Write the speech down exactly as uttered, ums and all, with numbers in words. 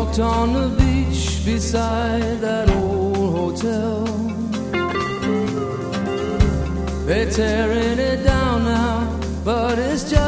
walked on the beach beside that old hotel. They're tearing it down now, but it's just